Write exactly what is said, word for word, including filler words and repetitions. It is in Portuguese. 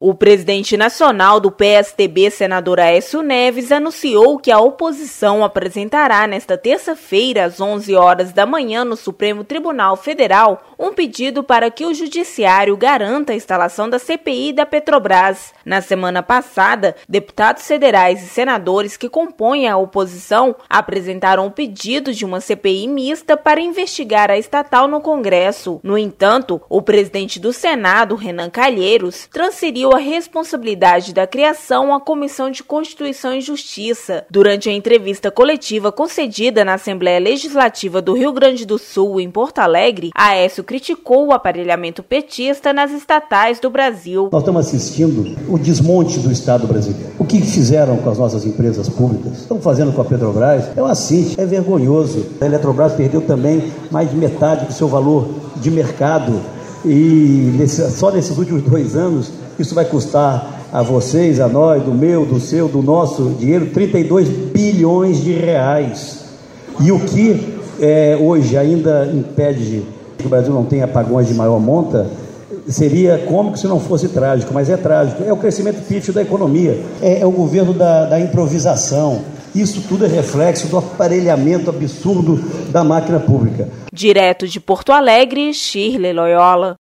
O presidente nacional do P S D B, senador Aécio Neves, anunciou que a oposição apresentará nesta terça-feira, às onze horas da manhã, no Supremo Tribunal Federal, um pedido para que o Judiciário garanta a instalação da C P I da Petrobras. Na semana passada, deputados federais e senadores que compõem a oposição apresentaram um pedido de uma C P I mista para investigar a estatal no Congresso. No entanto, o presidente do Senado, Renan Calheiros, transferiu a responsabilidade da criação à Comissão de Constituição e Justiça. Durante a entrevista coletiva concedida na Assembleia Legislativa do Rio Grande do Sul, em Porto Alegre, Aécio criticou o aparelhamento petista nas estatais do Brasil. Nós estamos assistindo o desmonte do Estado brasileiro. O que fizeram com as nossas empresas públicas, estão fazendo com a Petrobras, é uma cinte, é vergonhoso. A Eletrobras perdeu também mais de metade do seu valor de mercado e nesse, só nesses últimos dois anos isso vai custar a vocês, a nós, do meu, do seu, do nosso dinheiro, trinta e dois bilhões de reais. E o que é, hoje ainda impede que o Brasil não tenha apagões de maior monta, seria cômico se não fosse trágico, mas é trágico. É o crescimento pífio da economia, é, é o governo da, da improvisação. Isso tudo é reflexo do aparelhamento absurdo da máquina pública. Direto de Porto Alegre, Shirley Loyola.